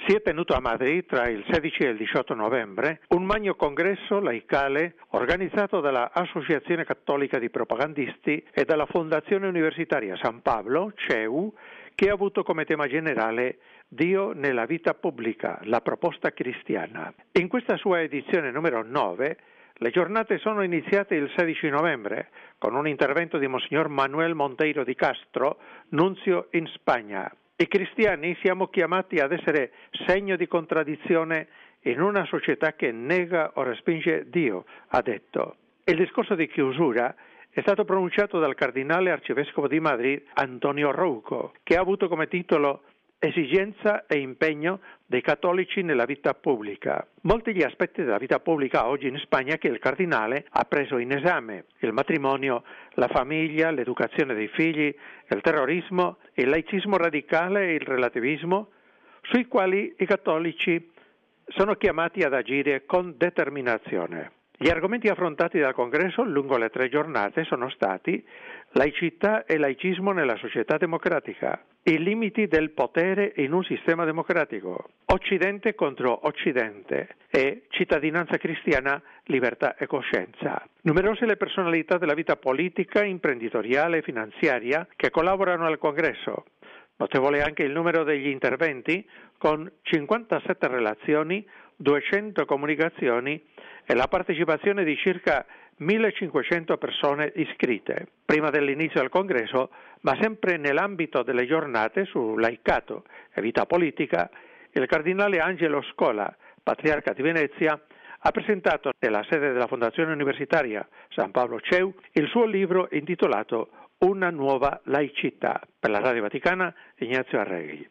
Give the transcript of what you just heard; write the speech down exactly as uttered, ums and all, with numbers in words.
Si è tenuto a Madrid tra il sedici e il diciotto novembre un magno congresso laicale organizzato dalla Associazione Cattolica di Propagandisti e dalla Fondazione Universitaria San Pablo, C E U, che ha avuto come tema generale Dio nella vita pubblica, la proposta cristiana. In questa sua edizione numero nove, le giornate sono iniziate il sedici novembre con un intervento di Monsignor Manuel Monteiro di Castro, nunzio in Spagna. I cristiani siamo chiamati ad essere segno di contraddizione in una società che nega o respinge Dio, ha detto. Il discorso di chiusura è stato pronunciato dal cardinale arcivescovo di Madrid Antonio Rouco, che ha avuto come titolo Esigenza e impegno dei cattolici nella vita pubblica. Molti gli aspetti della vita pubblica oggi in Spagna che il cardinale ha preso in esame: il matrimonio, la famiglia, l'educazione dei figli, il terrorismo, il laicismo radicale e il relativismo, sui quali i cattolici sono chiamati ad agire con determinazione. Gli argomenti affrontati dal congresso lungo le tre giornate sono stati laicità e laicismo nella società democratica, i limiti del potere in un sistema democratico, Occidente contro Occidente e cittadinanza cristiana, libertà e coscienza. Numerose le personalità della vita politica, imprenditoriale e finanziaria che collaborano al congresso. Notevole anche il numero degli interventi, con cinquantasette relazioni, duecento comunicazioni e la partecipazione di circa millecinquecento persone iscritte. Prima dell'inizio del congresso, ma sempre nell'ambito delle giornate su laicato e vita politica, il cardinale Angelo Scola, patriarca di Venezia, ha presentato nella sede della Fondazione Universitaria San Pablo C E U il suo libro intitolato Una nuova laicità. Per la Radio Vaticana, Ignazio Arregui.